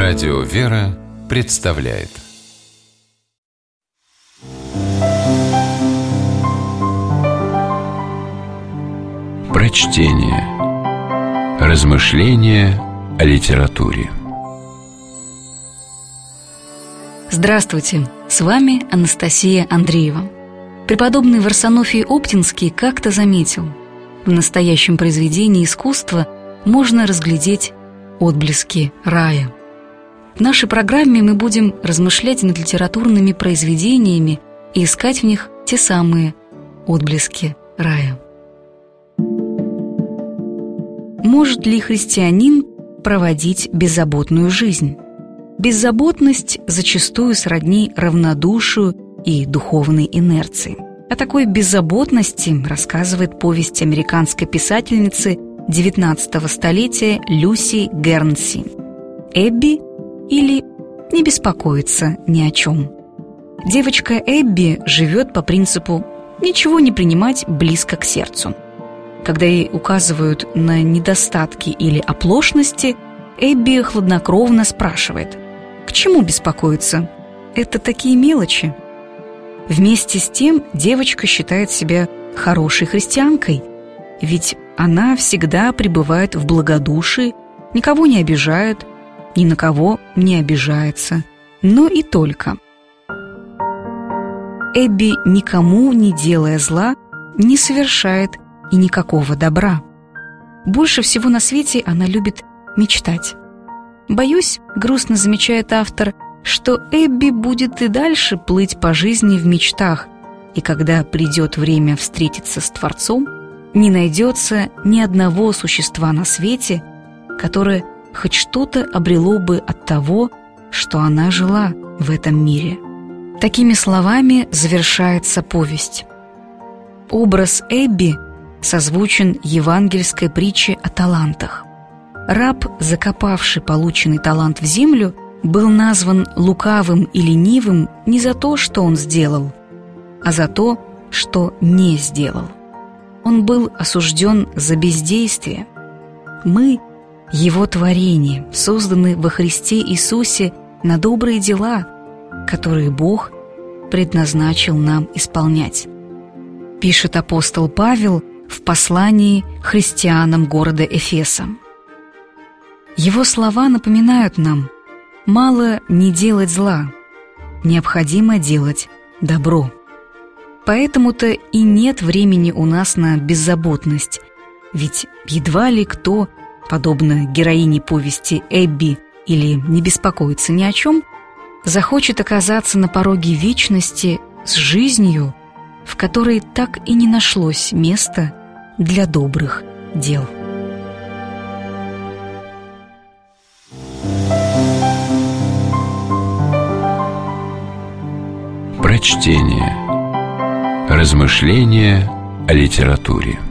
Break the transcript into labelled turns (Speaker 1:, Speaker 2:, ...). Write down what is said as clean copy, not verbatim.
Speaker 1: Радио «Вера» представляет прочтение. Размышления о литературе.
Speaker 2: Здравствуйте, с вами Анастасия Андреева. Преподобный Варсонофий Оптинский как-то заметил: в настоящем произведении искусства можно разглядеть отблески рая. В нашей программе мы будем размышлять над литературными произведениями и искать в них те самые отблески рая. Может ли христианин проводить беззаботную жизнь? Беззаботность зачастую сродни равнодушию и духовной инерции. О такой беззаботности рассказывает повесть американской писательницы XIX столетия Люси Гернси «Эбби» или «Не беспокоиться ни о чем». Девочка Эбби живет по принципу «ничего не принимать близко к сердцу». Когда ей указывают на недостатки или оплошности, Эбби хладнокровно спрашивает: «К чему беспокоиться? Это такие мелочи». Вместе с тем девочка считает себя хорошей христианкой, ведь она всегда пребывает в благодушии, никого не обижает, ни на кого не обижается, но и только. Эбби, никому не делая зла, не совершает и никакого добра. Больше всего на свете она любит мечтать. Боюсь, грустно замечает автор, что Эбби будет и дальше плыть по жизни в мечтах, и когда придет время встретиться с Творцом, не найдется ни одного существа на свете, которое хоть что-то обрело бы от того, что она жила в этом мире. Такими словами завершается повесть. Образ Эбби созвучен евангельской притче о талантах. Раб, закопавший полученный талант в землю, был назван лукавым и ленивым не за то, что он сделал, а за то, что не сделал. Он был осужден за бездействие. Мы, Его творение, созданы во Христе Иисусе на добрые дела, которые Бог предназначил нам исполнять, пишет апостол Павел в послании христианам города Эфеса. Его слова напоминают нам: мало не делать зла, необходимо делать добро. Поэтому-то и нет времени у нас на беззаботность, ведь едва ли кто, подобно героине повести Эбби или «Не беспокоиться ни о чем», захочет оказаться на пороге вечности с жизнью, в которой так и не нашлось места для добрых дел.
Speaker 1: Прочтение. Размышления о литературе.